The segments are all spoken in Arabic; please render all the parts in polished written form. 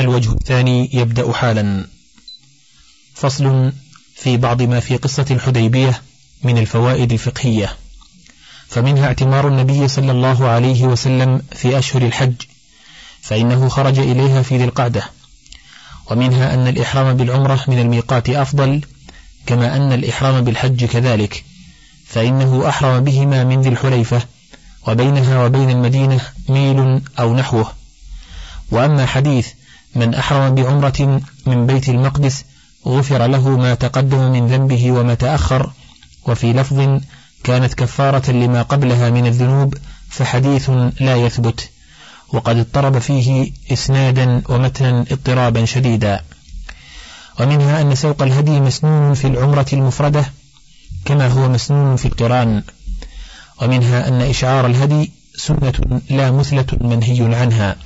الوجه الثاني يبدأ حالا. فصل في بعض ما في قصة الحديبية من الفوائد الفقهية. فمنها اعتمار النبي صلى الله عليه وسلم في أشهر الحج، فإنه خرج إليها في ذي القعدة. ومنها أن الإحرام بالعمرة من الميقات أفضل، كما أن الإحرام بالحج كذلك، فإنه أحرم بهما من ذي الحليفة، وبينها وبين المدينة ميل أو نحوه. وأما حديث من أحرم بعمرة من بيت المقدس غفر له ما تقدم من ذنبه وما تأخر، وفي لفظ كانت كفارة لما قبلها من الذنوب، فحديث لا يثبت، وقد اضطرب فيه إسنادا ومتنا اضطرابا شديدا. ومنها أن سوق الهدي مسنون في العمرة المفردة كما هو مسنون في القران. ومنها أن إشعار الهدي سنة لا مثلة منهي عنها.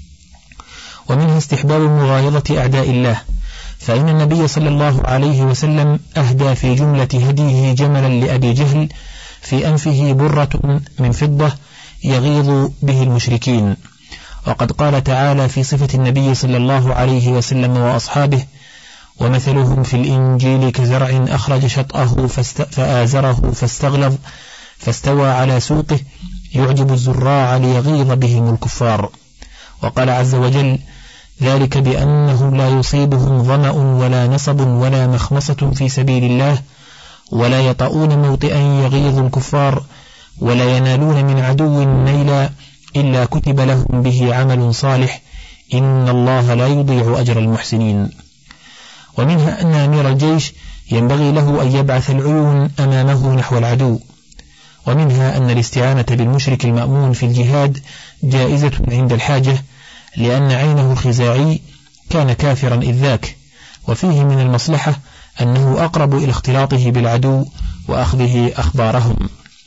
ومنها استحباب مغايظة أعداء الله، فإن النبي صلى الله عليه وسلم أهدى في جملة هديه جملا لأبي جهل في أنفه برة من فضة يغيظ به المشركين. وقد قال تعالى في صفة النبي صلى الله عليه وسلم وأصحابه: ومثلهم في الإنجيل كزرع أخرج شطأه فآزره فاستغلظ فاستوى على سوقه يعجب الزراع ليغيظ بهم الكفار. وقال عز وجل: ذلك بأنهم لا يصيبهم ظمأ ولا نصب ولا مخمصة في سبيل الله ولا يطؤون موطئا يغيظ الكفار ولا ينالون من عدو نيلا إلا كتب لهم به عمل صالح إن الله لا يضيع أجر المحسنين. ومنها أن أمير الجيش ينبغي له أن يبعث العيون أمامه نحو العدو. ومنها أن الاستعانة بالمشرك المأمون في الجهاد جائزة عند الحاجة، لأن عينه الخزاعي كان كافرا إذ ذاك، وفيه من المصلحة أنه أقرب إلى اختلاطه بالعدو وأخذه أخبارهم.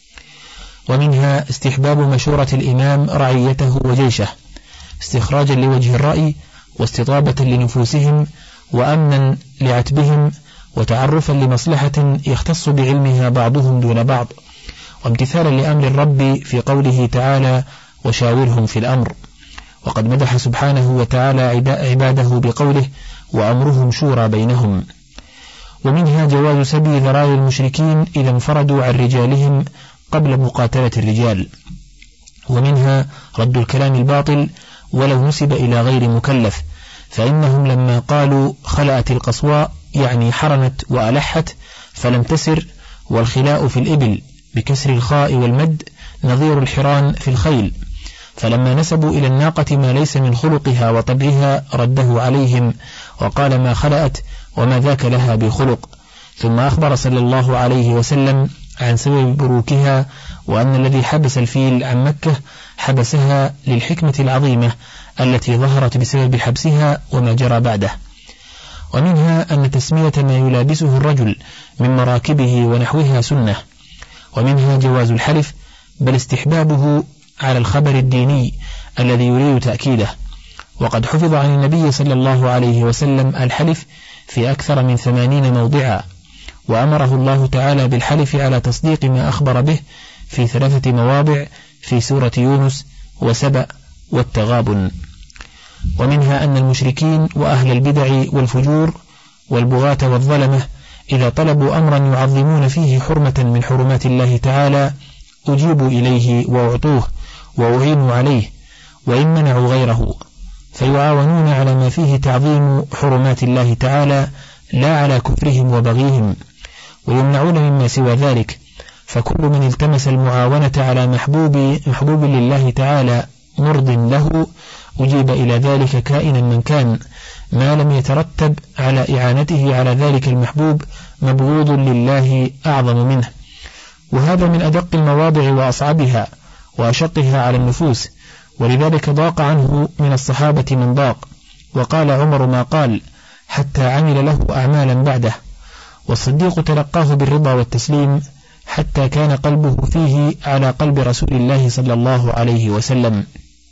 ومنها استحباب مشورة الإمام رعيته وجيشه، استخراجا لوجه الرأي واستطابة لنفوسهم وأمنا لعتبهم وتعرفا لمصلحة يختص بعلمها بعضهم دون بعض، وامتثالا لأمر الرب في قوله تعالى: وشاورهم في الأمر. وقد مدح سبحانه وتعالى عباده بقوله: وأمرهم شورى بينهم. ومنها جواز سبي ذراع المشركين إذا انفردوا عن رجالهم قبل مقاتلة الرجال. ومنها رد الكلام الباطل ولو نسب إلى غير مكلف، فإنهم لما قالوا خلأت القصواء يعني حرنت وألحت فلم تسر، والخلاء في الإبل بكسر الخاء والمد نظير الحران في الخيل، فلما نسبوا إلى الناقة ما ليس من خلقها وطبعها رده عليهم وقال ما خلأت وما ذاك لها بخلق. ثم أخبر صلى الله عليه وسلم عن سبب بروكها، وأن الذي حبس الفيل عن مكة حبسها للحكمة العظيمة التي ظهرت بسبب حبسها وما جرى بعده. ومنها أن تسمية ما يلابسه الرجل من مراكبه ونحوها سنة. ومنها جواز الحلف، بل استحبابه على الخبر الديني الذي يريد تأكيده. وقد حفظ عن النبي صلى الله عليه وسلم الحلف في أكثر من 80 موضعا، وأمره الله تعالى بالحلف على تصديق ما أخبر به في 3 مواضع في سورة يونس وسبأ والتغابن. ومنها أن المشركين وأهل البدع والفجور والبغاة والظلمة إذا طلبوا أمرا يعظمون فيه حرمة من حرمات الله تعالى أجيبوا إليه وأعطوه وأعينوا عليه، وإن منعوا غيره فيعاونون على ما فيه تعظيم حرمات الله تعالى لا على كفرهم وبغيهم، ويمنعون مما سوى ذلك. فكل من التمس المعاونة على محبوب لله تعالى مرض له أجيب إلى ذلك كائنا من كان، ما لم يترتب على إعانته على ذلك المحبوب مبغوض لله أعظم منه. وهذا من أدق المواضع وأصعبها وأشقها على النفوس، ولذلك ضاق عنه من الصحابة من ضاق، وقال عمر ما قال حتى عمل له أعمالا بعده. والصديق تلقاه بالرضا والتسليم حتى كان قلبه فيه على قلب رسول الله صلى الله عليه وسلم.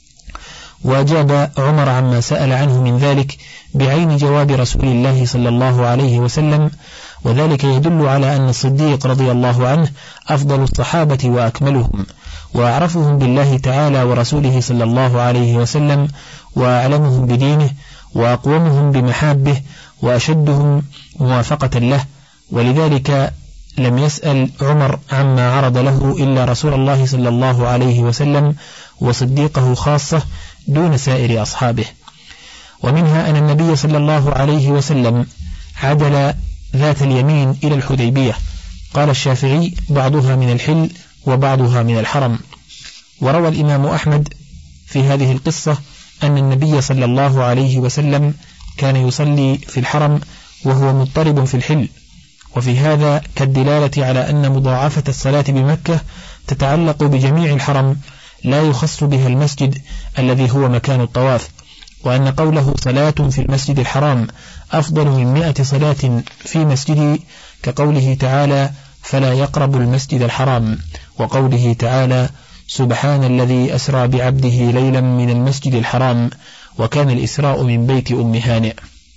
وأجاب عمر عما سأل عنه من ذلك بعين جواب رسول الله صلى الله عليه وسلم، وذلك يدل على أن الصديق رضي الله عنه أفضل الصحابة وأكملهم وأعرفهم بالله تعالى ورسوله صلى الله عليه وسلم وأعلمهم بدينه وأقومهم بمحابه وأشدهم موافقة له، ولذلك لم يسأل عمر عما عرض له إلا رسول الله صلى الله عليه وسلم وصديقه خاصة دون سائر أصحابه. ومنها أن النبي صلى الله عليه وسلم عدل ذات اليمين إلى الحديبية. قال الشافعي: بعضها من الحل وبعضها من الحرم. وروى الإمام أحمد في هذه القصة أن النبي صلى الله عليه وسلم كان يصلي في الحرم وهو مضطرب في الحل، وفي هذا كالدلالة على أن مضاعفة الصلاة بمكة تتعلق بجميع الحرم لا يخص بها المسجد الذي هو مكان الطواف، وأن قوله صلاة في المسجد الحرام أفضل من 100 صلاة في مسجدي، كقوله تعالى: فلا يقرب المسجد الحرام، وقوله تعالى: سبحان الذي أسرى بعبده ليلا من المسجد الحرام، وكان الإسراء من بيت أم هانئ.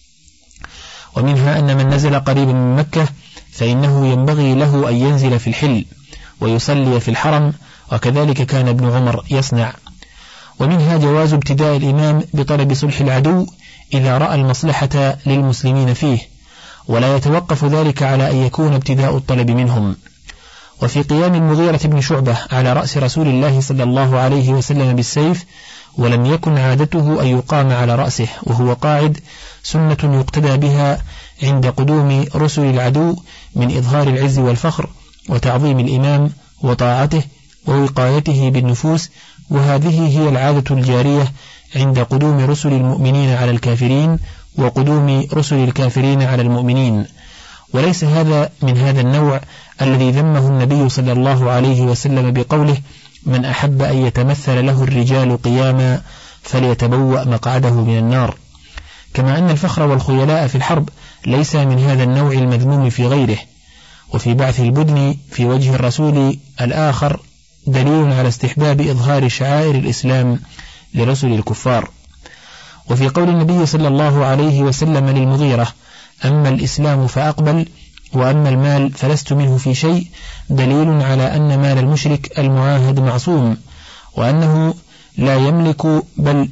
ومنها أن من نزل قريبا من مكة فإنه ينبغي له أن ينزل في الحل ويصلي في الحرم، وكذلك كان ابن عمر يصنع. ومنها جواز ابتداء الإمام بطلب صلح العدو إذا رأى المصلحة للمسلمين فيه، ولا يتوقف ذلك على أن يكون ابتداء الطلب منهم. وفي قيام المغيرة بن شعبة على رأس رسول الله صلى الله عليه وسلم بالسيف، ولم يكن عادته أن يقام على رأسه وهو قاعد، سنة يقتدى بها عند قدوم رسل العدو من إظهار العز والفخر وتعظيم الإمام وطاعته ووقايته بالنفوس، وهذه هي العادة الجارية عند قدوم رسل المؤمنين على الكافرين وقدوم رسل الكافرين على المؤمنين. وليس هذا من هذا النوع الذي ذمه النبي صلى الله عليه وسلم بقوله: من أحب أن يتمثل له الرجال قياما فليتبوأ مقعده من النار. كما أن الفخر والخيلاء في الحرب ليس من هذا النوع المذموم في غيره. وفي بعث البدن في وجه الرسول الآخر دليل على استحباب إظهار شعائر الإسلام لرسل الكفار. وفي قول النبي صلى الله عليه وسلم للمغيرة: أما الإسلام فأقبل، وأما المال فلست منه في شيء، دليل على أن مال المشرك المعاهد معصوم، وأنه لا يملك بل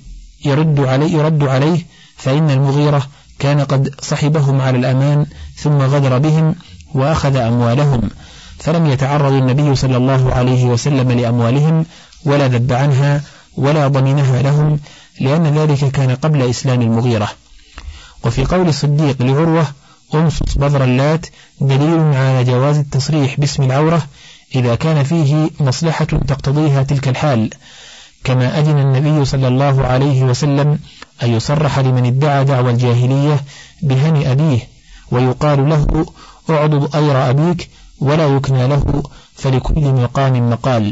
يرد عليه، فإن المغيرة كان قد صحبهم على الأمان ثم غدر بهم وأخذ أموالهم، فلم يتعرض النبي صلى الله عليه وسلم لأموالهم ولا ذب عنها ولا ضمنها لهم، لأن ذلك كان قبل إسلام المغيرة. وفي قول الصديق لعروة: أمصص بذر اللات، دليل على جواز التصريح باسم العورة إذا كان فيه مصلحة تقتضيها تلك الحال، كما أذن النبي صلى الله عليه وسلم أن يصرح لمن ادعى دعوى الجاهلية بهني أبيه، ويقال له: اعضد أير أبيك، ولا يكنى له، فلكل مقام مقال.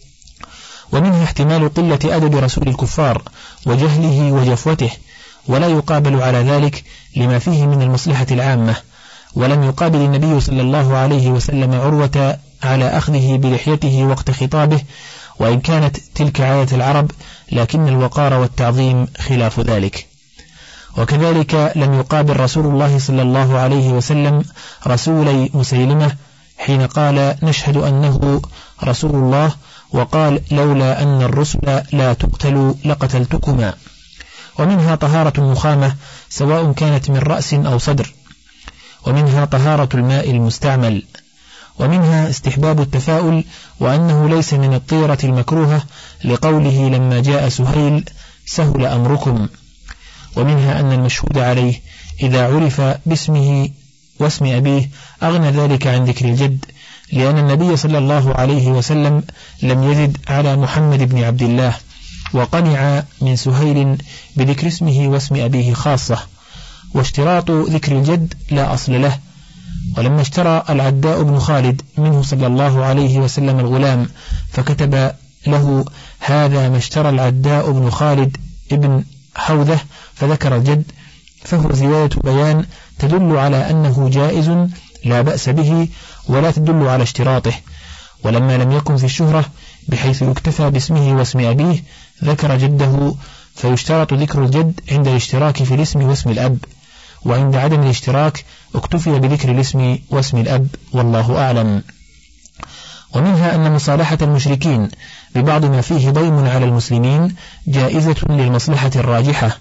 ومنها احتمال قلة أدب رسول الكفار وجهله وجفوته، ولا يقابل على ذلك لما فيه من المصلحة العامة. ولم يقابل النبي صلى الله عليه وسلم عروة على أخذه بلحيته وقت خطابه، وإن كانت تلك عادة العرب، لكن الوقار والتعظيم خلاف ذلك. وكذلك لم يقابل رسول الله صلى الله عليه وسلم رسولي مسيلمة حين قال: نشهد أنه رسول الله، وقال: لولا أن الرسل لا تقتل لقتلتكما. ومنها طهارة النخامة سواء كانت من رأس أو صدر. ومنها طهارة الماء المستعمل. ومنها استحباب التفاؤل، وأنه ليس من الطيرة المكروهة، لقوله لما جاء سهيل: سهل أمركم. ومنها أن المشهود عليه إذا عرف باسمه واسم أبيه أغنى ذلك عن ذكر الجد، لأن النبي صلى الله عليه وسلم لم يزد على محمد بن عبد الله، وقنع من سهيل بذكر اسمه واسم أبيه خاصة، واشتراط ذكر الجد لا أصل له. ولما اشترى العداء بن خالد منه صلى الله عليه وسلم الغلام، فكتب له: هذا ما اشترى العداء بن خالد ابن حوذة، فذكر الجد، فهو زيادة بيان تدل على أنه جائز لا بأس به، ولا تدل على اشتراطه. ولما لم يكن في الشهرة بحيث يكتفى باسمه واسم أبيه، ذكر جده، فيشترط ذكر الجد عند الاشتراك في الاسم واسم الأب، وعند عدم الاشتراك اكتفي بذكر الاسم واسم الأب، والله أعلم. ومنها أن مصالحة المشركين ببعض ما فيه ضيم على المسلمين جائزة للمصلحة الراجحة،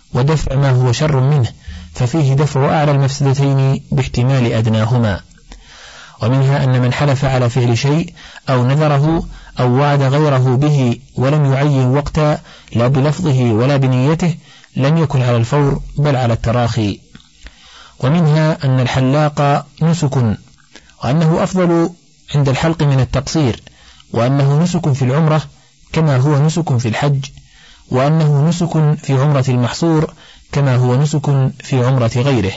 ودفع ما هو شر منه، ففيه دفع أعلى المفسدتين باحتمال أدناهما. ومنها أن من حلف على فعل شيء أو نذره أو وعد غيره به ولم يعين وقتا لا بلفظه ولا بنيته لم يكن على الفور بل على التراخي. ومنها أن الحلاق نسك، وأنه أفضل عند الحلق من التقصير، وأنه نسك في العمرة كما هو نسك في الحج، وأنه نسك في عمرة المحصور كما هو نسك في عمرة غيره.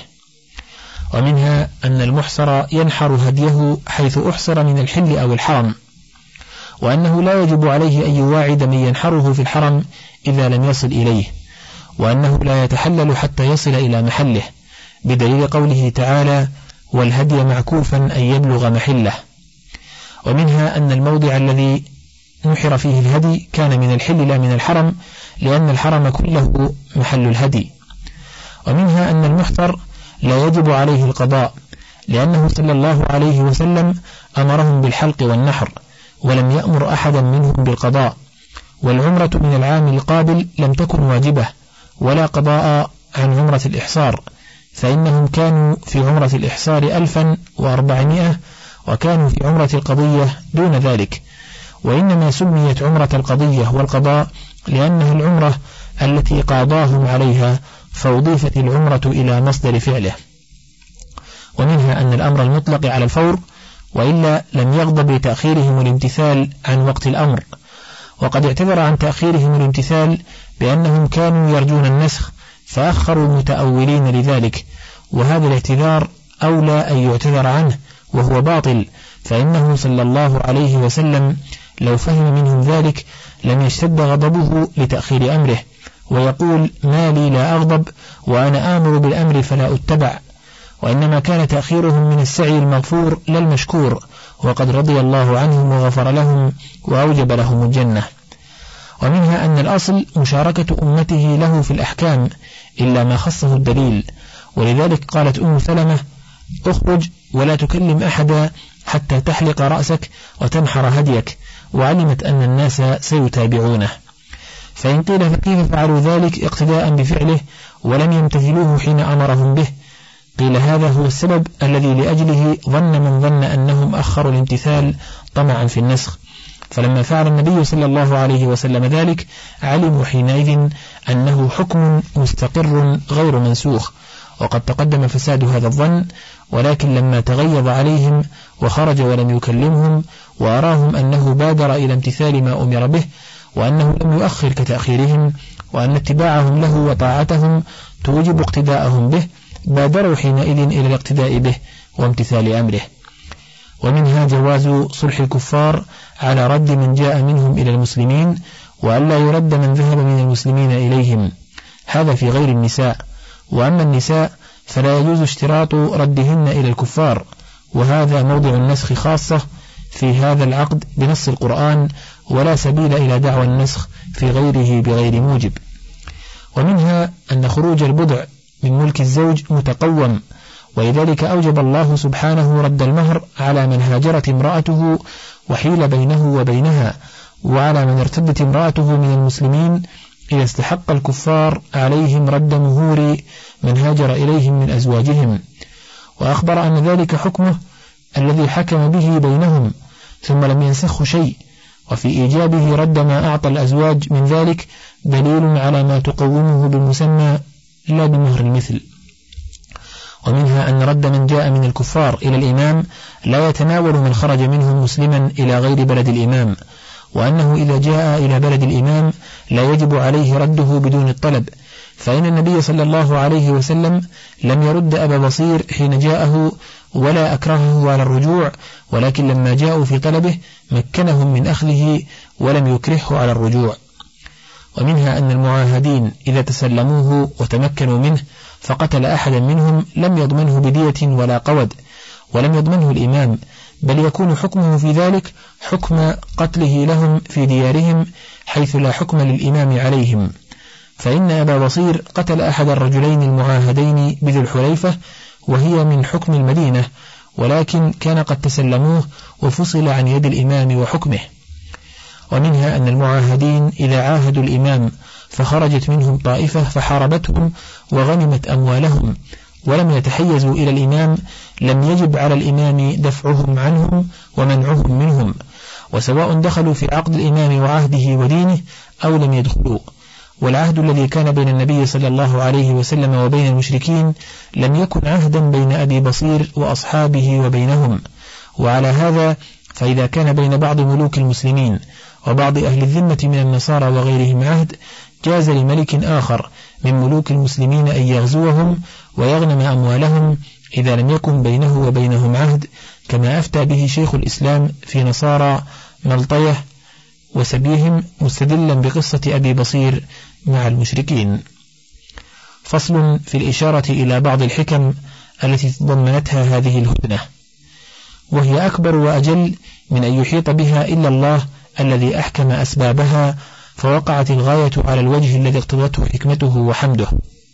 ومنها أن المحصر ينحر هديه حيث أحصر من الحل أو الحرم، وأنه لا يجب عليه أن يواعد من ينحره في الحرم إذا لم يصل إليه، وأنه لا يتحلل حتى يصل إلى محله، بدليل قوله تعالى: والهدي معكوفا أن يبلغ محله. ومنها أن الموضع الذي نحر فيه الهدي كان من الحل لا من الحرم، لأن الحرم كله محل الهدي. ومنها أن المحصر لا يجب عليه القضاء، لأنه صلى الله عليه وسلم أمرهم بالحلق والنحر، ولم يأمر أحدا منهم بالقضاء. والعمرة من العام القابل لم تكن واجبة ولا قضاء عن عمرة الإحصار، فإنهم كانوا في عمرة الإحصار 1400 وكانوا في عمرة القضية دون ذلك، وإنما سميت عمرة القضية والقضاء لأنها العمرة التي قاضاهم عليها، فأضيفت العمرة إلى مصدر فعله. ومنها أن الأمر المطلق على الفور، وإلا لم يغضب لتأخيرهم الامتثال عن وقت الأمر، وقد اعتذر عن تأخيرهم الامتثال بأنهم كانوا يرجون النسخ فأخروا متأولين لذلك، وهذا الاعتذار أولى أن يعتذر عنه وهو باطل، فإنه صلى الله عليه وسلم لو فهم منهم ذلك لم يشتد غضبه لتأخير أمره، ويقول: ما لي لا أغضب وأنا آمر بالأمر فلا أتبع. وإنما كان تأخيرهم من السعي المغفور لا المشكور، وقد رضي الله عنهم وغفر لهم وأوجب لهم الجنة. ومنها أن الأصل مشاركة أمته له في الأحكام إلا ما خصه الدليل، ولذلك قالت أم سلمة: اخرج ولا تكلم أحدا حتى تحلق رأسك وتنحر هديك، وعلمت أن الناس سيتابعونه. فإن قيل فكيف فعلوا ذلك اقتداء بفعله ولم يمتثلوه حين أمرهم به؟ قيل هذا هو السبب الذي لأجله ظن من ظن أنهم أخروا الامتثال طمعا في النسخ، فلما فعل النبي صلى الله عليه وسلم ذلك علموا حينئذ أنه حكم مستقر غير منسوخ، وقد تقدم فساد هذا الظن. ولكن لما تغيظ عليهم وخرج ولم يكلمهم وأراهم أنه بادر إلى امتثال ما أمر به، وأنه لم يؤخر كتأخيرهم، وأن اتباعهم له وطاعتهم توجب اقتداءهم به، بادروا حينئذ إلى الاقتداء به وامتثال أمره. ومنها جواز صلح الكفار على رد من جاء منهم إلى المسلمين، وألا يرد من ذهب من المسلمين إليهم، هذا في غير النساء. وأما النساء فلا يجوز اشتراط ردهن إلى الكفار، وهذا موضع النسخ خاصة في هذا العقد بنص القرآن، ولا سبيل إلى دعوى النسخ في غيره بغير موجب. ومنها أن خروج البضع من ملك الزوج متقوم، ولذلك أوجب الله سبحانه رد المهر على من هاجرت امرأته وحيل بينه وبينها، وعلى من ارتدت امرأته من المسلمين إذا استحق الكفار عليهم رد مهور من هاجر إليهم من أزواجهم. وأخبر أن ذلك حكمه الذي حكم به بينهم ثم لم ينسخه شيء، وفي إيجابه رد ما أعطى الأزواج من ذلك دليل على ما تقومه بالمسمى لا بمهر المثل. ومنها أن رد من جاء من الكفار إلى الإمام لا يتناول من خرج منهم مسلما إلى غير بلد الإمام، وأنه إذا جاء إلى بلد الإمام لا يجب عليه رده بدون الطلب، فإن النبي صلى الله عليه وسلم لم يرد أبا بصير حين جاءه ولا أكرهه على الرجوع، ولكن لما جاءوا في طلبه مكنهم من أخذه ولم يكرهه على الرجوع. ومنها أن المعاهدين إذا تسلموه وتمكنوا منه فقتل أحدا منهم لم يضمنه بدية ولا قود، ولم يضمنه الإمام، بل يكون حكمه في ذلك حكم قتله لهم في ديارهم، حيث لا حكم للإمام عليهم. فإن أبا بصير قتل أحد الرجلين المعاهدين بذي الحليفة وهي من حكم المدينة، ولكن كان قد تسلموه وفصل عن يد الإمام وحكمه. ومنها أن المعاهدين إذا عاهدوا الإمام فخرجت منهم طائفة فحاربتهم وغنمت أموالهم ولم يتحيزوا إلى الإمام، لم يجب على الإمام دفعهم عنهم ومنعهم منهم، وسواء دخلوا في عقد الإمام وعهده ودينه أو لم يدخلوا. والعهد الذي كان بين النبي صلى الله عليه وسلم وبين المشركين لم يكن عهدا بين أبي بصير وأصحابه وبينهم. وعلى هذا فإذا كان بين بعض ملوك المسلمين وبعض أهل الذمة من النصارى وغيرهم عهد، جاز لملك آخر من ملوك المسلمين أن يغزوهم ويغنم أموالهم إذا لم يكن بينه وبينهم عهد، كما أفتى به شيخ الإسلام في نصارى ملطية وسبيهم مستدلا بقصة أبي بصير مع المشركين. فصل في الإشارة إلى بعض الحكم التي تضمنتها هذه الهدنة، وهي أكبر وأجل من أن يحيط بها إلا الله الذي أحكم أسبابها، فوقعت الغاية على الوجه الذي اقتضته حكمته وحمده.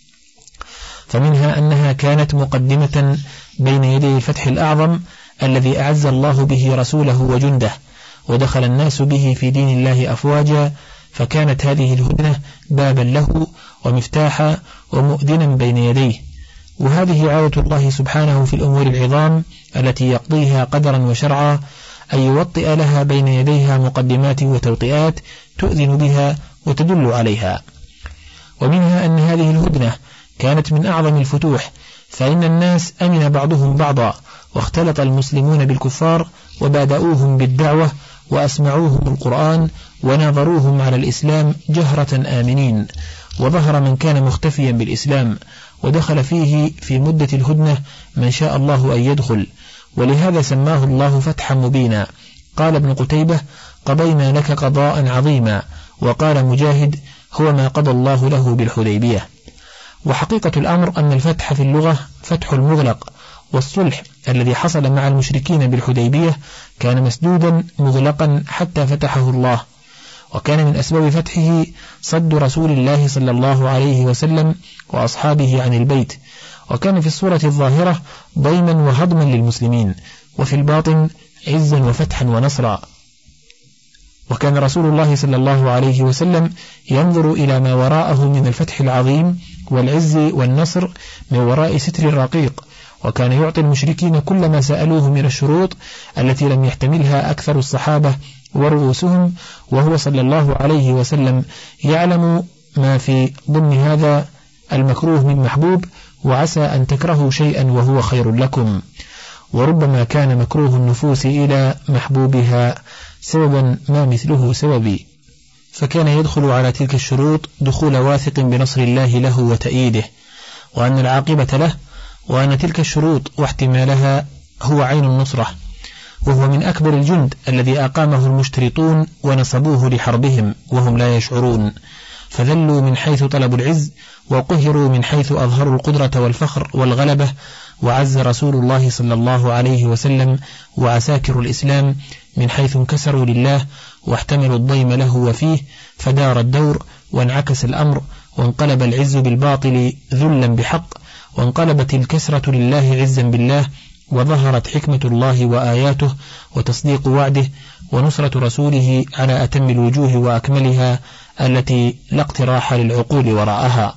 فمنها أنها كانت مقدمة بين يدي الفتح الأعظم الذي أعز الله به رسوله وجنده، ودخل الناس به في دين الله أفواجا، فكانت هذه الهدنة بابا له ومفتاحا ومؤذنا بين يديه. وهذه عادة الله سبحانه في الأمور العظام التي يقضيها قدرا وشرعا، أن يوطئ لها بين يديها مقدمات وتوطئات تؤذن بها وتدل عليها. ومنها أن هذه الهدنة كانت من أعظم الفتوح، فإن الناس أمن بعضهم بعضا، واختلط المسلمون بالكفار وبادؤوهم بالدعوة وأسمعوهم القرآن وناظروهم على الإسلام جهرة آمنين، وظهر من كان مختفيا بالإسلام، ودخل فيه في مدة الهدنة من شاء الله أن يدخل، ولهذا سماه الله فتحا مبينا. قال ابن قتيبة: قضينا لك قضاء عظيما. وقال مجاهد: هو ما قضى الله له بالحديبية. وحقيقة الأمر أن الفتح في اللغة فتح المغلق، والصلح الذي حصل مع المشركين بالحديبية كان مسدودا مغلقا حتى فتحه الله، وكان من أسباب فتحه صد رسول الله صلى الله عليه وسلم وأصحابه عن البيت، وكان في الصورة الظاهرة ضيما وهضما للمسلمين، وفي الباطن عزا وفتحا ونصرا. وكان رسول الله صلى الله عليه وسلم ينظر إلى ما وراءه من الفتح العظيم والعز والنصر من وراء ستر الرقيق، وكان يعطي المشركين كل ما سألوه من الشروط التي لم يحتملها أكثر الصحابة ورؤوسهم، وهو صلى الله عليه وسلم يعلم ما في ضمن هذا المكروه من محبوب، وعسى أن تكرهوا شيئا وهو خير لكم. وربما كان مكروه النفوس إلى محبوبها سببا ما مثله سببي، فكان يدخل على تلك الشروط دخول واثق بنصر الله له وتأييده، وأن العاقبة له، وأن تلك الشروط واحتمالها هو عين النصرة، وهو من أكبر الجند الذي أقامه المشترطون ونصبوه لحربهم وهم لا يشعرون، فذلوا من حيث طلبوا العز، وقهروا من حيث أظهروا القدرة والفخر والغلبة، وعز رسول الله صلى الله عليه وسلم وعساكر الإسلام من حيث انكسروا لله واحتملوا الضيم له وفيه، فدار الدور وانعكس الأمر، وانقلب العز بالباطل ذلا بحق، وانقلبت الكسرة لله عزا بالله، وظهرت حكمة الله وآياته وتصديق وعده ونصرة رسوله على أتم الوجوه وأكملها التي لا اقتراح للعقول وراءها.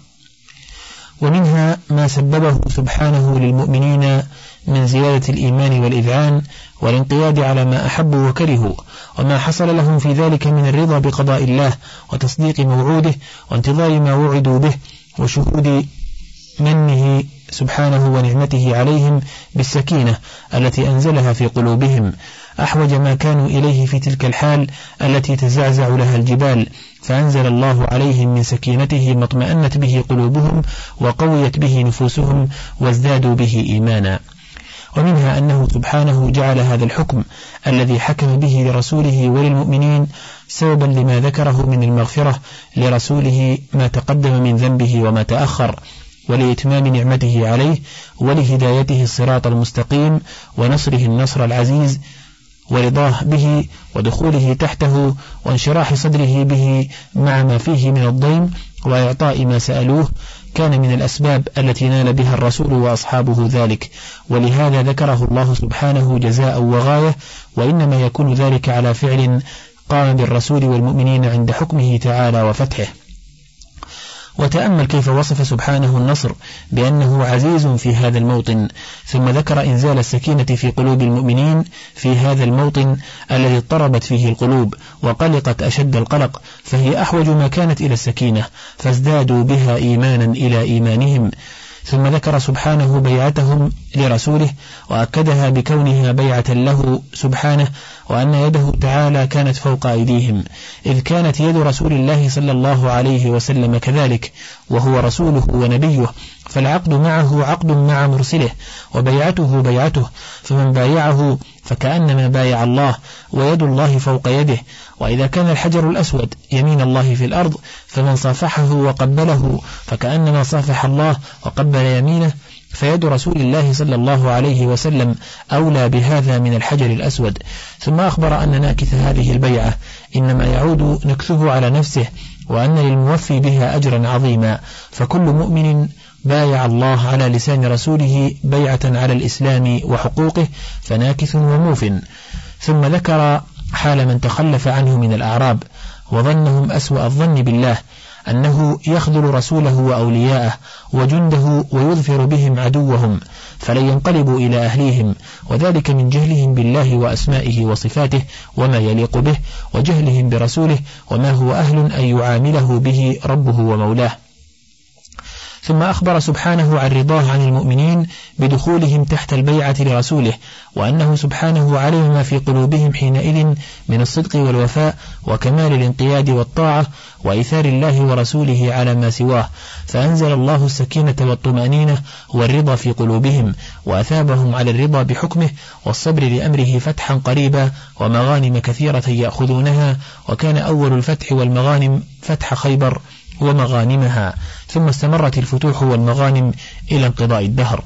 ومنها ما سببه سبحانه للمؤمنين من زيادة الإيمان والإذعان والانقياد على ما أحبوا وكرهوا، وما حصل لهم في ذلك من الرضا بقضاء الله وتصديق موعوده وانتظار ما وعدوا به، وشهود منه سبحانه ونعمته عليهم بالسكينة التي أنزلها في قلوبهم أحوج ما كانوا إليه في تلك الحال التي تزعزع لها الجبال، فأنزل الله عليهم من سكينته ما اطمأنت به قلوبهم وقويت به نفوسهم وازدادوا به إيمانا. ومنها أنه سبحانه جعل هذا الحكم الذي حكم به لرسوله وللمؤمنين سببا لما ذكره من المغفرة لرسوله ما تقدم من ذنبه وما تأخر، ولإتمام نعمته عليه ولهدايته الصراط المستقيم ونصره النصر العزيز ورضاه به ودخوله تحته وانشراح صدره به مع ما فيه من الضيم وإعطاء ما سألوه، كان من الأسباب التي نال بها الرسول وأصحابه ذلك، ولهذا ذكره الله سبحانه جزاء وغاية، وإنما يكون ذلك على فعل قام بالرسول والمؤمنين عند حكمه تعالى وفتحه. وتأمل كيف وصف سبحانه النصر بأنه عزيز في هذا الموطن، ثم ذكر إنزال السكينة في قلوب المؤمنين في هذا الموطن الذي اضطربت فيه القلوب وقلقت أشد القلق، فهي أحوج ما كانت إلى السكينة، فازدادوا بها إيمانا إلى إيمانهم. ثم ذكر سبحانه بيعتهم لرسوله وأكدها بكونها بيعة له سبحانه، وأن يده تعالى كانت فوق أيديهم، إذ كانت يد رسول الله صلى الله عليه وسلم كذلك، وهو رسوله ونبيه، فالعقد معه عقد مع مرسله، وبيعته بيعته، فمن بايعه فكأنما بايع الله، ويد الله فوق يده. وإذا كان الحجر الأسود يمين الله في الأرض، فمن صافحه وقبله فكأنما صافح الله وقبل يمينه، فيد رسول الله صلى الله عليه وسلم أولى بهذا من الحجر الأسود. ثم أخبر أن ناكث هذه البيعة إنما يعود نكثه على نفسه، وأن للموفي بها أجرا عظيما، فكل مؤمن بايع الله على لسان رسوله بيعة على الإسلام وحقوقه فناكث وموف. ثم ذكر حال من تخلف عنه من الأعراب وظنهم أسوأ الظن بالله، أنه يخذل رسوله وأولياءه وجنده ويظفر بهم عدوهم فلن ينقلبوا إلى أهليهم، وذلك من جهلهم بالله وأسمائه وصفاته وما يليق به، وجهلهم برسوله وما هو أهل أن يعامله به ربه ومولاه. ثم أخبر سبحانه عن رضاه عن المؤمنين بدخولهم تحت البيعة لرسوله، وأنه سبحانه علم ما في قلوبهم حينئذ من الصدق والوفاء وكمال الانقياد والطاعة وإيثار الله ورسوله على ما سواه، فأنزل الله السكينة والطمأنينة والرضا في قلوبهم، وأثابهم على الرضا بحكمه والصبر لأمره فتحا قريبا ومغانم كثيرة يأخذونها، وكان أول الفتح والمغانم فتح خيبر ومغانمها، ثم استمرت الفتوح والمغانم إلى انقضاء الدهر.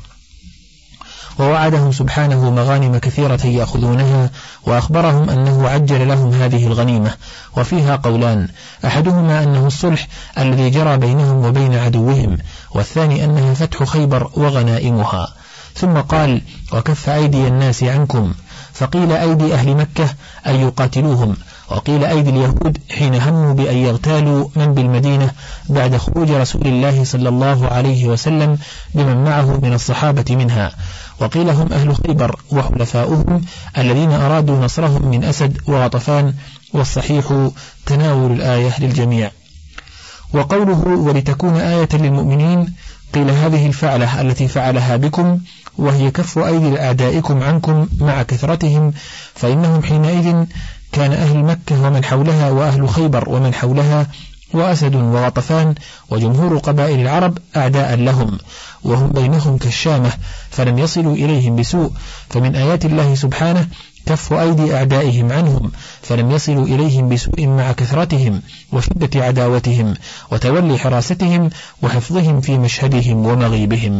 ووعدهم سبحانه مغانم كثيرة يأخذونها، وأخبرهم أنه عجل لهم هذه الغنيمة، وفيها قولان، أحدهما أنه الصلح الذي جرى بينهم وبين عدوهم، والثاني أنها فتح خيبر وغنائمها. ثم قال: وكف أيدي الناس عنكم، فقيل أيدي أهل مكة أن يقاتلوهم، وقيل أيدي اليهود حين هموا بأن يغتالوا من بالمدينة بعد خروج رسول الله صلى الله عليه وسلم بمن معه من الصحابة منها، وقيل هم أهل خيبر وحلفاؤهم الذين أرادوا نصرهم من أسد وغطفان، والصحيح تناول الآية للجميع. وقوله ولتكون آية للمؤمنين، قيل هذه الفعلة التي فعلها بكم، وهي كف أيدي أعدائكم عنكم مع كثرتهم، فإنهم حينئذ كان أهل مكة ومن حولها وأهل خيبر ومن حولها وأسد وغطفان وجمهور قبائل العرب أعداء لهم، وهم بينهم كالشامة، فلم يصلوا إليهم بسوء، فمن آيات الله سبحانه كف أيدي أعدائهم عنهم، فلم يصلوا إليهم بسوء مع كثرتهم وشدة عداوتهم وتولي حراستهم وحفظهم في مشهدهم ومغيبهم.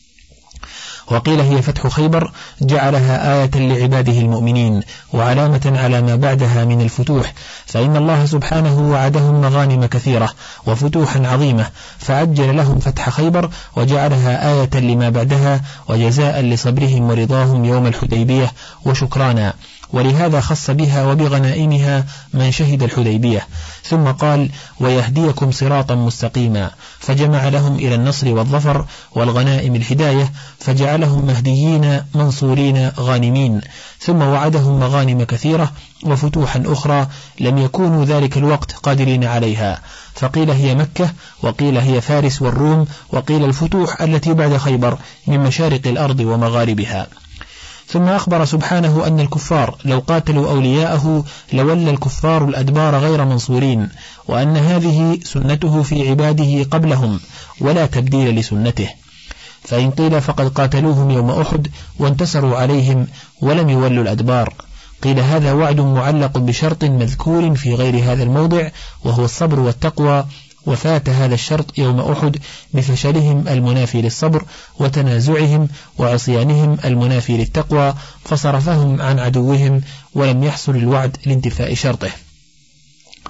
وقيل هي فتح خيبر جعلها آية لعباده المؤمنين وعلامة على ما بعدها من الفتوح، فإن الله سبحانه وعدهم مغانم كثيرة وفتوحا عظيمة، فعجل لهم فتح خيبر وجعلها آية لما بعدها وجزاء لصبرهم ورضاهم يوم الحديبية وشكرانا، ولهذا خص بها وبغنائمها من شهد الحديبية. ثم قال: ويهديكم صراطا مستقيما، فجمع لهم إلى النصر والظفر والغنائم الهداية، فجعلهم مهديين منصورين غانمين، ثم وعدهم مغانم كثيرة وفتوحا أخرى لم يكونوا ذلك الوقت قادرين عليها، فقيل هي مكة، وقيل هي فارس والروم، وقيل الفتوح التي بعد خيبر من مشارق الأرض ومغاربها. ثم أخبر سبحانه أن الكفار لو قاتلوا أولياءه لولى الكفار الأدبار غير منصورين، وأن هذه سنته في عباده قبلهم ولا تبديل لسنته. فإن قيل فقد قاتلوهم يوم أحد وانتصروا عليهم ولم يولوا الأدبار، قيل هذا وعد معلق بشرط مذكور في غير هذا الموضع، وهو الصبر والتقوى، وفات هذا الشرط يوم أحد بفشلهم المنافي للصبر وتنازعهم وعصيانهم المنافي للتقوى، فصرفهم عن عدوهم ولم يحصل الوعد لانتفاء شرطه.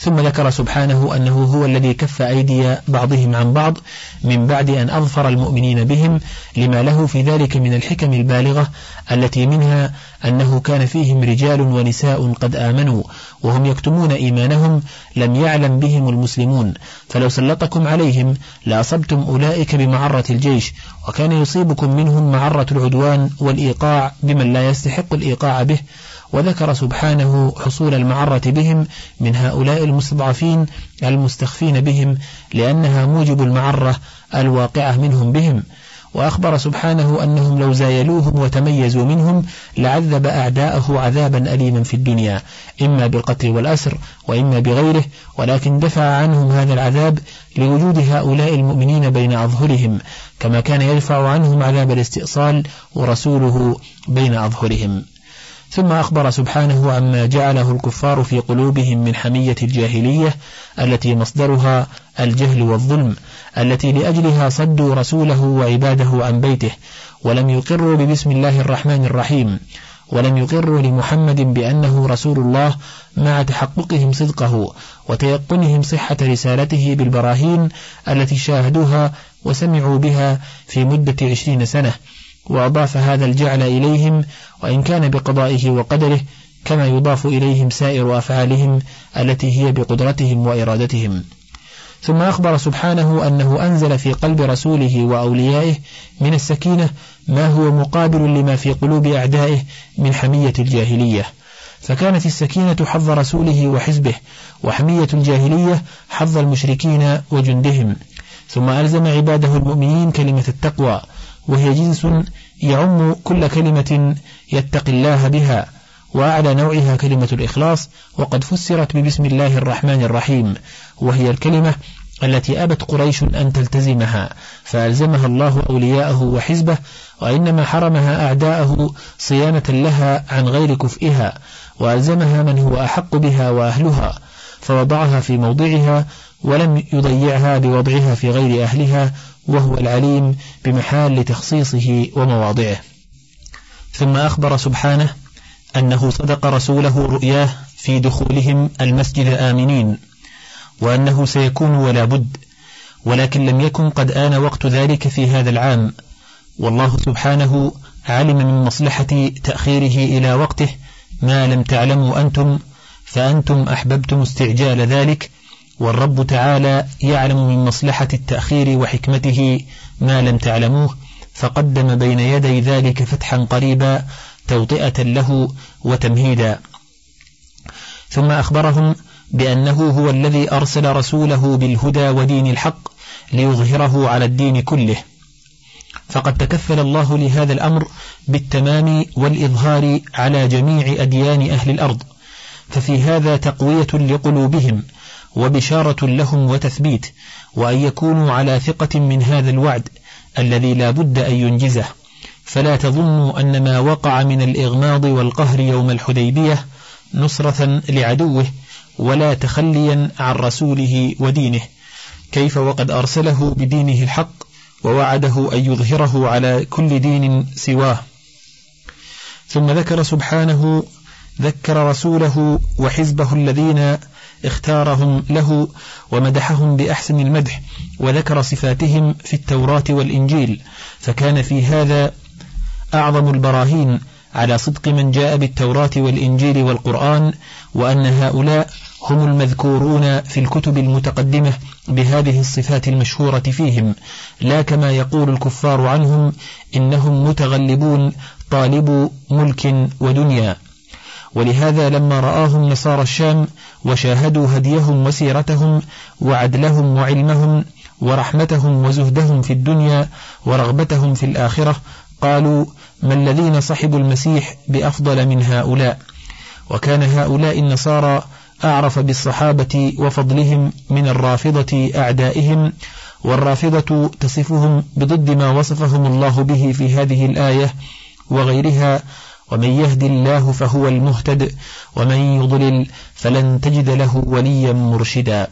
ثم ذكر سبحانه أنه هو الذي كف أيدي بعضهم عن بعض من بعد أن أظفر المؤمنين بهم، لما له في ذلك من الحكم البالغة، التي منها أنه كان فيهم رجال ونساء قد آمنوا وهم يكتمون إيمانهم لم يعلم بهم المسلمون، فلو سلطكم عليهم لأصبتم أولئك بمعرة الجيش، وكان يصيبكم منهم معرة العدوان والإيقاع بمن لا يستحق الإيقاع به. وذكر سبحانه حصول المعرة بهم من هؤلاء المستضعفين المستخفين بهم، لأنها موجب المعرة الواقعة منهم بهم. وأخبر سبحانه أنهم لو زايلوهم وتميزوا منهم لعذب أعداءه عذابا أليما في الدنيا، إما بالقتل والأسر وإما بغيره، ولكن دفع عنهم هذا العذاب لوجود هؤلاء المؤمنين بين أظهرهم، كما كان يدفع عنهم عذاب الاستئصال ورسوله بين أظهرهم. ثم أخبر سبحانه عما جعله الكفار في قلوبهم من حمية الجاهلية التي مصدرها الجهل والظلم، التي لأجلها صدوا رسوله وعباده عن بيته، ولم يقروا ببسم الله الرحمن الرحيم، ولم يقروا لمحمد بأنه رسول الله، مع تحققهم صدقه وتيقنهم صحة رسالته بالبراهين التي شاهدوها وسمعوا بها في مدة 20 سنة. وأضاف هذا الجعل إليهم، وإن كان بقضائه وقدره، كما يضاف إليهم سائر أفعالهم التي هي بقدرتهم وإرادتهم. ثم أخبر سبحانه أنه أنزل في قلب رسوله وأوليائه من السكينة ما هو مقابل لما في قلوب أعدائه من حمية الجاهلية، فكانت السكينة حظ رسوله وحزبه، وحمية الجاهلية حظ المشركين وجندهم. ثم ألزم عباده المؤمنين كلمة التقوى، وهي جنس يعم كل كلمة يتقي الله بها، وأعلى نوعها كلمة الإخلاص، وقد فسرت ببسم الله الرحمن الرحيم، وهي الكلمة التي أبت قريش أن تلتزمها، فألزمها الله أولياءه وحزبه، وإنما حرمها أعداءه صيانة لها عن غير كفئها، وألزمها من هو أحق بها وأهلها، فوضعها في موضعها ولم يضيعها بوضعها في غير أهلها، وهو العليم بمحال تخصيصه ومواضعه. ثم أخبر سبحانه أنه صدق رسوله رؤياه في دخولهم المسجد آمنين، وأنه سيكون ولا بد، ولكن لم يكن قد آن وقت ذلك في هذا العام، والله سبحانه علم من مصلحة تأخيره إلى وقته ما لم تعلموا أنتم، فأنتم أحببتم استعجال ذلك، والرب تعالى يعلم من مصلحة التأخير وحكمته ما لم تعلموه، فقدم بين يدي ذلك فتحا قريبا توطئة له وتمهيدا. ثم أخبرهم بأنه هو الذي أرسل رسوله بالهدى ودين الحق ليظهره على الدين كله، فقد تكفل الله لهذا الأمر بالتمام والإظهار على جميع أديان أهل الأرض، ففي هذا تقوية لقلوبهم وبشارة لهم وتثبيت، وأن يكونوا على ثقة من هذا الوعد الذي لا بد أن ينجزه. فلا تظنوا أن ما وقع من الإغماض والقهر يوم الحديبية نصرة لعدوه ولا تخليا عن رسوله ودينه، كيف وقد أرسله بدينه الحق ووعده أن يظهره على كل دين سواه. ثم ذكر سبحانه ذكر رسوله وحزبه الذين اختارهم له ومدحهم بأحسن المدح، وذكر صفاتهم في التوراة والإنجيل، فكان في هذا أعظم البراهين على صدق من جاء بالتوراة والإنجيل والقرآن، وأن هؤلاء هم المذكورون في الكتب المتقدمة بهذه الصفات المشهورة فيهم، لا كما يقول الكفار عنهم إنهم متغلبون طالبوا ملك ودنيا. ولهذا لما رآهم نصارى الشام وشاهدوا هديهم وسيرتهم وعدلهم وعلمهم ورحمتهم وزهدهم في الدنيا ورغبتهم في الآخرة، قالوا ما الذين صحبوا المسيح بأفضل من هؤلاء. وكان هؤلاء النصارى أعرف بالصحابة وفضلهم من الرافضة أعدائهم، والرافضة تصفهم بضد ما وصفهم الله به في هذه الآية وغيرها: ومن يهد الله فهو المهتد ومن يضلل فلن تجد له وليا مرشدا.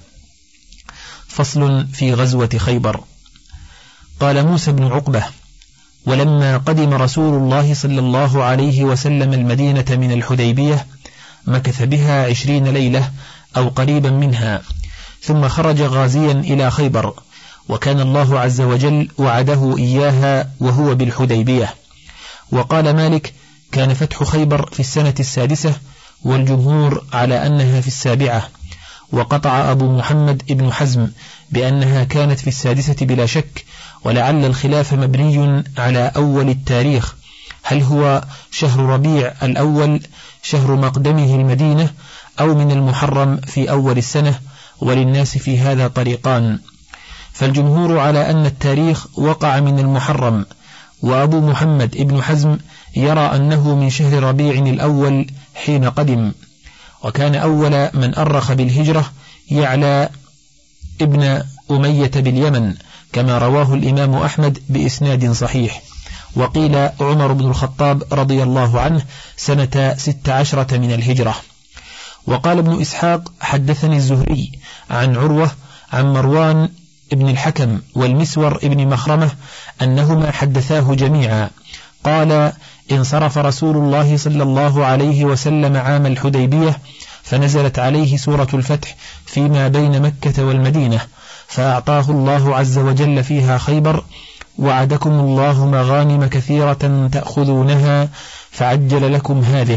فصل في غزوة خيبر. قال موسى بن عقبة: ولما قدم رسول الله صلى الله عليه وسلم المدينة من الحديبية مكث بها 20 ليلة أو قريبا منها، ثم خرج غازيا إلى خيبر، وكان الله عز وجل وعده إياها وهو بالحديبية. وقال مالك: كان فتح خيبر في السنة 6، والجمهور على أنها في 7، وقطع أبو محمد ابن حزم بأنها كانت في 6 بلا شك، ولعل الخلاف مبني على أول التاريخ، هل هو شهر ربيع الأول شهر مقدمه المدينة أو من المحرم في أول السنة، وللناس في هذا طريقان، فالجمهور على أن التاريخ وقع من المحرم، وأبو محمد ابن حزم يرى أنه من شهر ربيع الأول حين قدم. وكان أول من أرخ بالهجرة يعلى ابن أمية باليمن، كما رواه الإمام أحمد بإسناد صحيح. وقيل عمر بن الخطاب رضي الله عنه سنة 16 من الهجرة. وقال ابن إسحاق: حدثني الزهري عن عروة عن مروان ابن الحكم والمسور ابن مخرمة أنهما حدثاه جميعا قال: انصرف رسول الله صلى الله عليه وسلم عام الحديبية، فنزلت عليه سورة الفتح فيما بين مكة والمدينة، فأعطاه الله عز وجل فيها خيبر: وعدكم الله مغانم كثيرة تأخذونها فعجل لكم هذه.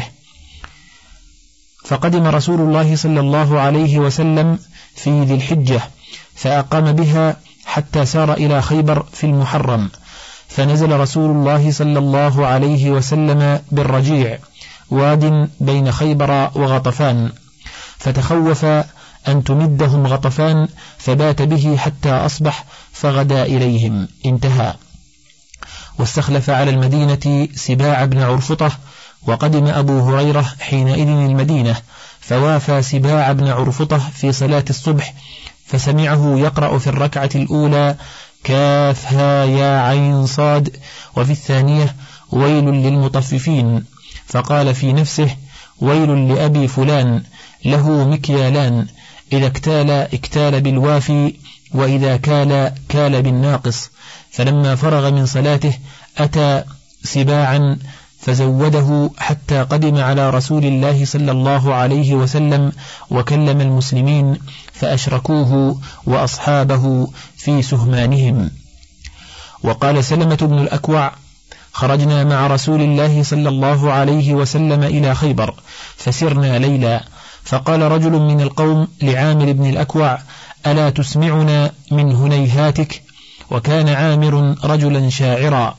فقدم رسول الله صلى الله عليه وسلم في ذي الحجة، فأقام بها حتى سار إلى خيبر في المحرم، فنزل رسول الله صلى الله عليه وسلم بالرجيع، واد بين خيبر وغطفان، فتخوف أن تمدهم غطفان، فبات به حتى أصبح، فغدا إليهم. انتهى. واستخلف على المدينة سباع بن عرفطة، وقدم أبو هريرة حينئذ المدينة، فوافى سباع بن عرفطة في صلاة الصبح، فسمعه يقرأ في الركعة الأولى: كافها يا عين صاد، وفي الثانية: ويل للمطففين، فقال في نفسه: ويل لأبي فلان، له مكيالان، إذا اكتال اكتال بالوافي، وإذا كال كال بالناقص. فلما فرغ من صلاته أتى سباعا فزوده حتى قدم على رسول الله صلى الله عليه وسلم، وكلم المسلمين فأشركوه وأصحابه في سهمانهم. وقال سلمة بن الأكوع: خرجنا مع رسول الله صلى الله عليه وسلم إلى خيبر، فسرنا ليلا، فقال رجل من القوم لعامر بن الأكوع: ألا تسمعنا من هنيهاتك؟ وكان عامر رجلا شاعرا،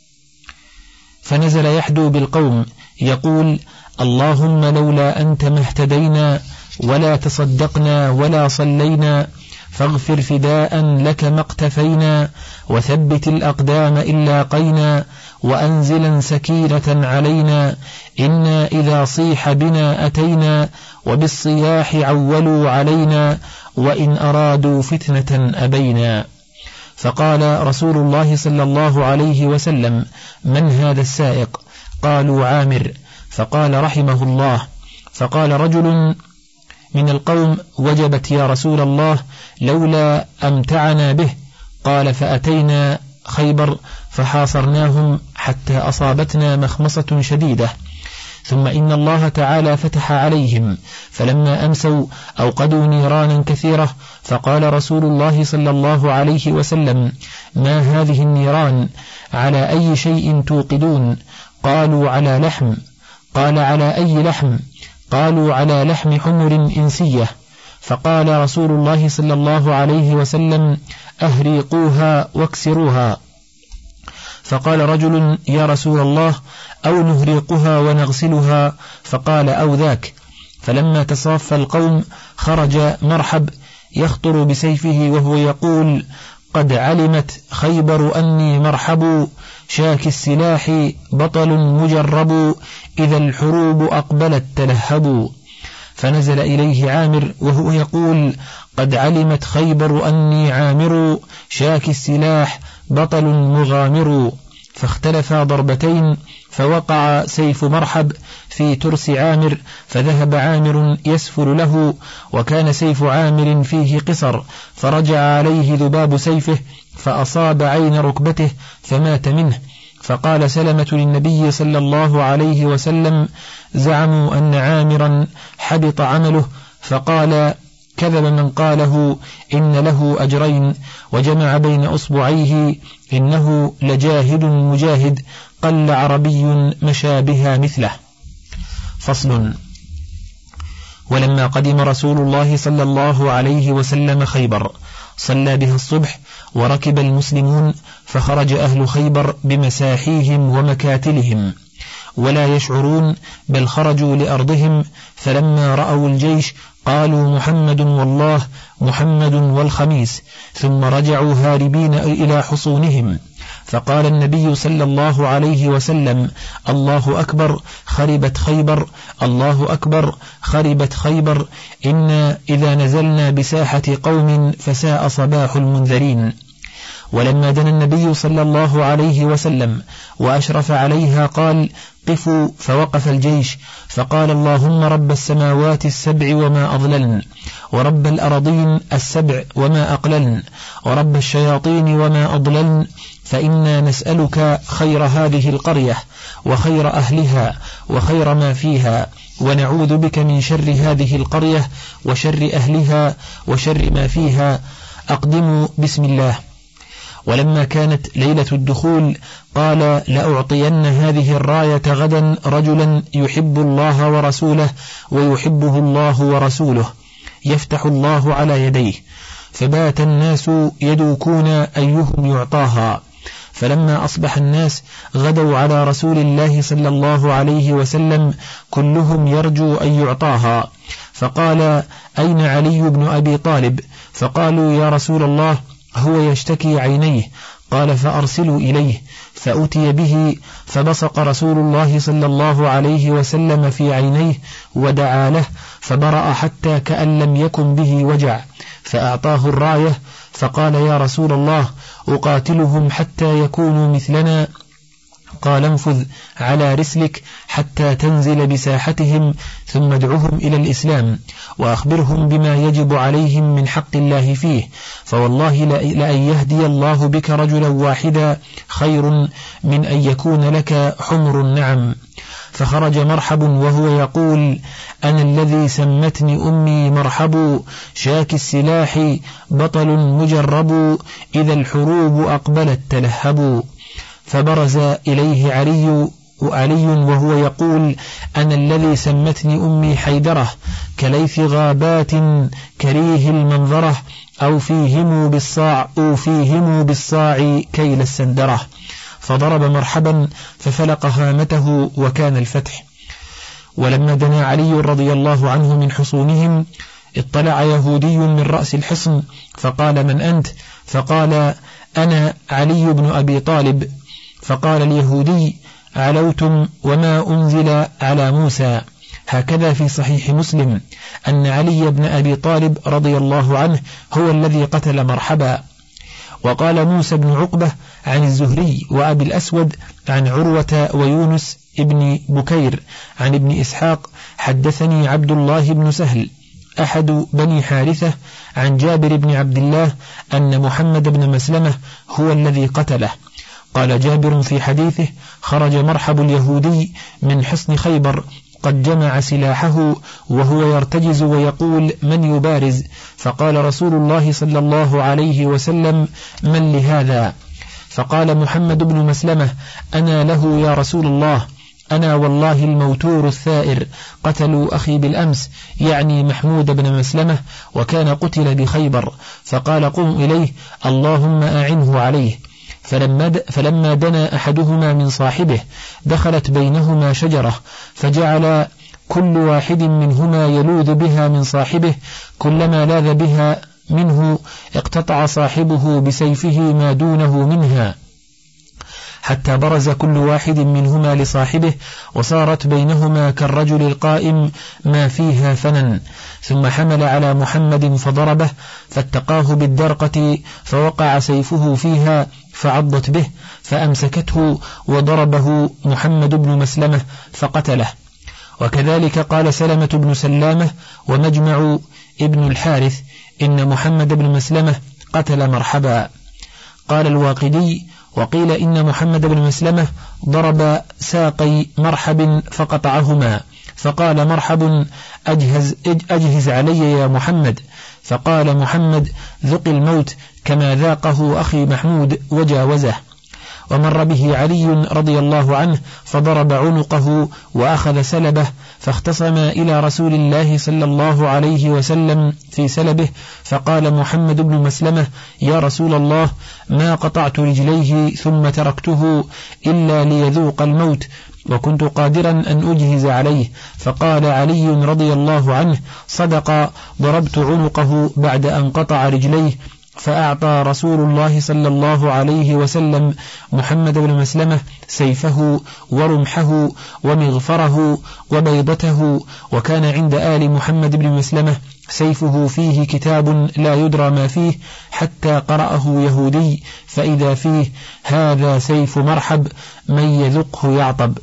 فنزل يحدو بالقوم يقول: اللهم لولا أنت ما اهتدينا ولا تصدقنا ولا صلينا، فاغفر فداء لك ما اقتفينا، وثبت الأقدام إن لاقينا، وأنزلا سكينة علينا، إنا إذا صيح بنا أتينا، وبالصياح عولوا علينا، وإن أرادوا فتنة أبينا. فقال رسول الله صلى الله عليه وسلم: من هذا السائق؟ قالوا: عامر. فقال: رحمه الله. فقال رجل من القوم: وجبت يا رسول الله، لولا أمتعنا به. قال: فأتينا خيبر فحاصرناهم حتى أصابتنا مخمصة شديدة، ثم إن الله تعالى فتح عليهم، فلما أمسوا أوقدوا نيرانا كثيرة، فقال رسول الله صلى الله عليه وسلم: ما هذه النيران؟ على أي شيء توقدون؟ قالوا: على لحم. قال: على أي لحم؟ قالوا: على لحم حمر إنسية. فقال رسول الله صلى الله عليه وسلم: أهريقوها واكسروها. فقال رجل: يا رسول الله، أو نهريقها ونغسلها؟ فقال: أو ذاك. فلما تصاف القوم خرج مرحب يخطر بسيفه وهو يقول: قد علمت خيبر أني مرحب، شاك السلاح بطل مجرب، إذا الحروب أقبلت تلهبوا. فنزل إليه عامر وهو يقول: قد علمت خيبر أني عامر، شاك السلاح بطل مغامر. فاختلفا ضربتين، فوقع سيف مرحب في ترس عامر، فذهب عامر يسفل له، وكان سيف عامر فيه قصر، فرجع عليه ذباب سيفه فأصاب عين ركبته فمات منه. فقال سلمة للنبي صلى الله عليه وسلم: زعموا أن عامرا حبط عمله، فقال: كذب من قاله إن له أجرين، وجمع بين أصبعيه: إنه لجاهد مجاهد قل عربي مشى بها مثله. فصل. ولما قدم رسول الله صلى الله عليه وسلم خيبر صلى بها الصبح، وركب المسلمون، فخرج أهل خيبر بمساحيهم ومكاتلهم ولا يشعرون، بل خرجوا لأرضهم. فلما رأوا الجيش قالوا: محمد والله، محمد والخميس، ثم رجعوا هاربين إلى حصونهم. فقال النبي صلى الله عليه وسلم: الله أكبر، خربت خيبر، الله أكبر، خربت خيبر، إنا إذا نزلنا بساحة قوم فساء صباح المنذرين. ولما دنا النبي صلى الله عليه وسلم وأشرف عليها قال: قفوا، فوقف الجيش، فقال: اللهم رب السماوات السبع وما أضللن، ورب الأرضين السبع وما أقللن، ورب الشياطين وما أضللن، فإنا نسألك خير هذه القرية وخير أهلها وخير ما فيها، ونعوذ بك من شر هذه القرية وشر أهلها وشر ما فيها. أقدموا بسم الله. ولما كانت ليلة الدخول قال: لأعطين هذه الراية غدا رجلا يحب الله ورسوله ويحبه الله ورسوله، يفتح الله على يديه. فبات الناس يدوكون أيهم يعطاها. فلما أصبح الناس غدوا على رسول الله صلى الله عليه وسلم كلهم يرجو أن يعطاها. فقال: أين علي بن أبي طالب؟ فقالوا: يا رسول الله، هو يشتكي عينيه. قال: فأرسلوا إليه. فأتي به، فبصق رسول الله صلى الله عليه وسلم في عينيه ودعا له، فبرأ حتى كأن لم يكن به وجع، فأعطاه الراية. فقال: يا رسول الله، أقاتلهم حتى يكونوا مثلنا؟ قال: انفذ على رسلك حتى تنزل بساحتهم، ثم ادعهم إلى الإسلام، وأخبرهم بما يجب عليهم من حق الله فيه، فوالله لأن يهدي الله بك رجلا واحدا خير من أن يكون لك حمر النعم. فخرج مرحب وهو يقول: أنا الذي سمتني أمي مرحب، شاك السلاح بطل مجرب، إذا الحروب أقبلت تلهب. فبرز إليه علي وهو يقول: أنا الذي سمتني أمي حيدرة، كليث غابات كريه المنظرة، أو فيهم بالصاع كيل السندرة. فضرب مرحبا ففلق هامته، وكان الفتح. ولما دنا علي رضي الله عنه من حصونهم اطلع يهودي من رأس الحصن، فقال: من أنت؟ فقال: أنا علي بن أبي طالب. فقال اليهودي: علوتم وما أنزل على موسى. هكذا في صحيح مسلم أن علي بن أبي طالب رضي الله عنه هو الذي قتل مرحبا. وقال موسى بن عقبة عن الزهري وأبي الأسود عن عروة ويونس ابن بكير عن ابن إسحاق: حدثني عبد الله بن سهل أحد بني حارثة عن جابر بن عبد الله أن محمد بن مسلمة هو الذي قتله. قال جابر في حديثه: خرج مرحب اليهودي من حصن خيبر قد جمع سلاحه وهو يرتجز ويقول: من يبارز؟ فقال رسول الله صلى الله عليه وسلم: من لهذا؟ فقال محمد بن مسلمة: أنا له يا رسول الله، أنا والله الموتور الثائر، قتلوا أخي بالأمس، يعني محمود بن مسلمة، وكان قتل بخيبر. فقال: قم إليه، اللهم أعنه عليه. فلما دنا أحدهما من صاحبه دخلت بينهما شجرة، فجعل كل واحد منهما يلوذ بها من صاحبه، كلما لاذ بها منه اقتطع صاحبه بسيفه ما دونه منها، حتى برز كل واحد منهما لصاحبه، وصارت بينهما كالرجل القائم ما فيها فنن. ثم حمل على محمد فضربه، فاتقاه بالدرقة، فوقع سيفه فيها فعضت به، فأمسكته وضربه محمد بن مسلمة فقتله. وكذلك قال سلمة بن سلامة ومجمع ابن الحارث: إن محمد بن مسلمة قتل مرحبا. قال الواقدي: وقيل إن محمد بن مسلمة ضرب ساقي مرحب فقطعهما، فقال مرحب، أجهز علي يا محمد. فقال محمد: ذق الموت كما ذاقه أخي محمود وجاوزه. ومر به علي رضي الله عنه فضرب عنقه وأخذ سلبه، فاختصما إلى رسول الله صلى الله عليه وسلم في سلبه، فقال محمد بن مسلمة: يا رسول الله، ما قطعت رجليه ثم تركته إلا ليذوق الموت، وكنت قادرا أن أجهز عليه. فقال علي رضي الله عنه: صدق، ضربت عنقه بعد أن قطع رجليه. فأعطى رسول الله صلى الله عليه وسلم محمد بن مسلمة سيفه ورمحه ومغفره وبيضته. وكان عند آل محمد بن مسلمة سيفه فيه كتاب لا يدرى ما فيه، حتى قرأه يهودي فإذا فيه: هذا سيف مرحب، من يذقه يعطب.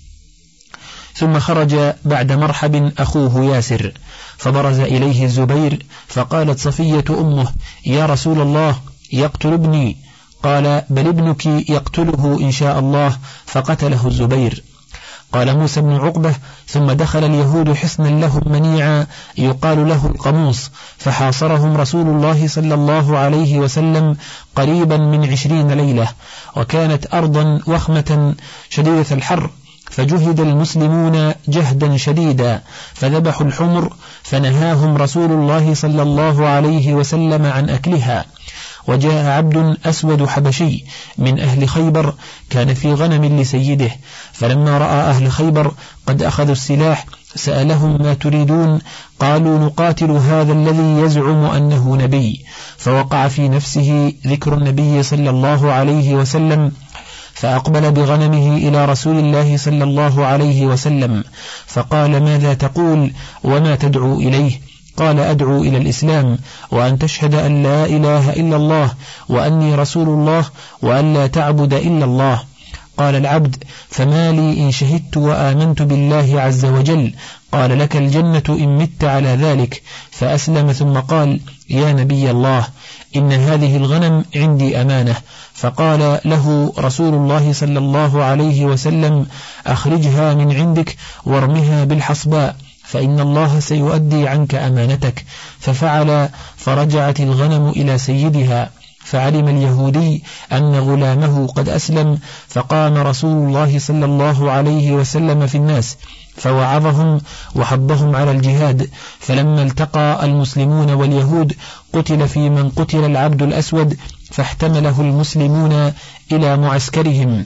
ثم خرج بعد مرحب أخوه ياسر، فبرز إليه الزبير، فقالت صفية أمه: يا رسول الله، يقتل ابني. قال: بل ابنك يقتله إن شاء الله. فقتله الزبير. قال موسى بن عقبة: ثم دخل اليهود حصنا لهم منيعا يقال له القموص، فحاصرهم رسول الله صلى الله عليه وسلم قريبا من 20 ليلة، وكانت أرضا وخمة شديدة الحر، فجهد المسلمون جهدا شديدا، فذبحوا الحمر، فنهاهم رسول الله صلى الله عليه وسلم عن أكلها. وجاء عبد أسود حبشي من أهل خيبر، كان في غنم لسيده، فلما رأى أهل خيبر قد أخذوا السلاح سألهم: ما تريدون؟ قالوا: نقاتل هذا الذي يزعم أنه نبي. فوقع في نفسه ذكر النبي صلى الله عليه وسلم، فأقبل بغنمه إلى رسول الله صلى الله عليه وسلم، فقال: ماذا تقول وما تدعو إليه؟ قال: أدعو إلى الإسلام، وأن تشهد أن لا إله إلا الله، وأني رسول الله، وأن لا تعبد إلا الله. قال العبد: فما لي إن شهدت وآمنت بالله عز وجل؟ قال: لك الجنة إن مت على ذلك. فأسلم، ثم قال: يا نبي الله، إن هذه الغنم عندي أمانة. فقال له رسول الله صلى الله عليه وسلم: أخرجها من عندك وارمها بالحصباء، فإن الله سيؤدي عنك أمانتك. ففعل، فرجعت الغنم إلى سيدها. فعلم اليهودي أن غلامه قد أسلم، فقام رسول الله صلى الله عليه وسلم في الناس فوعظهم وحضهم على الجهاد. فلما التقى المسلمون واليهود قتل في من قتل العبد الأسود، فاحتمله المسلمون إلى معسكرهم،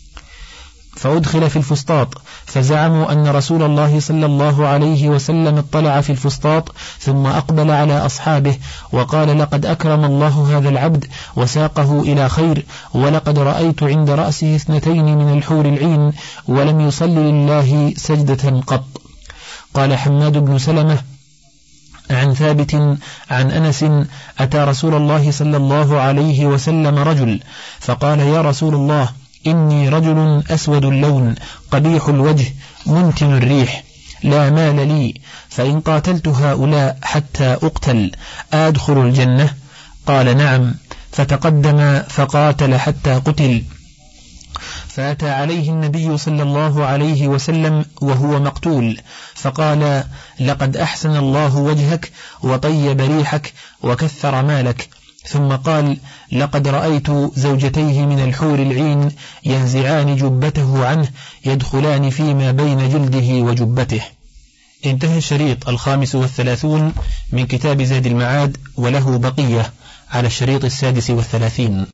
فأدخل في الفسطاط، فزعموا أن رسول الله صلى الله عليه وسلم اطلع في الفسطاط، ثم أقبل على أصحابه وقال: لقد أكرم الله هذا العبد وساقه إلى خير، ولقد رأيت عند رأسه 2 من الحور العين، ولم يصل لله سجدة قط. قال حماد بن سلمة عن ثابت عن أنس: أتى رسول الله صلى الله عليه وسلم رجل، فقال: يا رسول الله، إني رجل أسود اللون قبيح الوجه منتن الريح، لا مال لي، فإن قاتلت هؤلاء حتى أقتل أدخل الجنة؟ قال: نعم. فتقدم فقاتل حتى قتل. فأتى عليه النبي صلى الله عليه وسلم وهو مقتول، فقال: لقد أحسن الله وجهك وطيب ريحك وكثر مالك. ثم قال: لقد رأيت زوجتيه من الحور العين ينزعان جبته عنه، يدخلان فيما بين جلده وجبته. انتهى الشريط 35 من كتاب زاد المعاد، وله بقية على الشريط 36.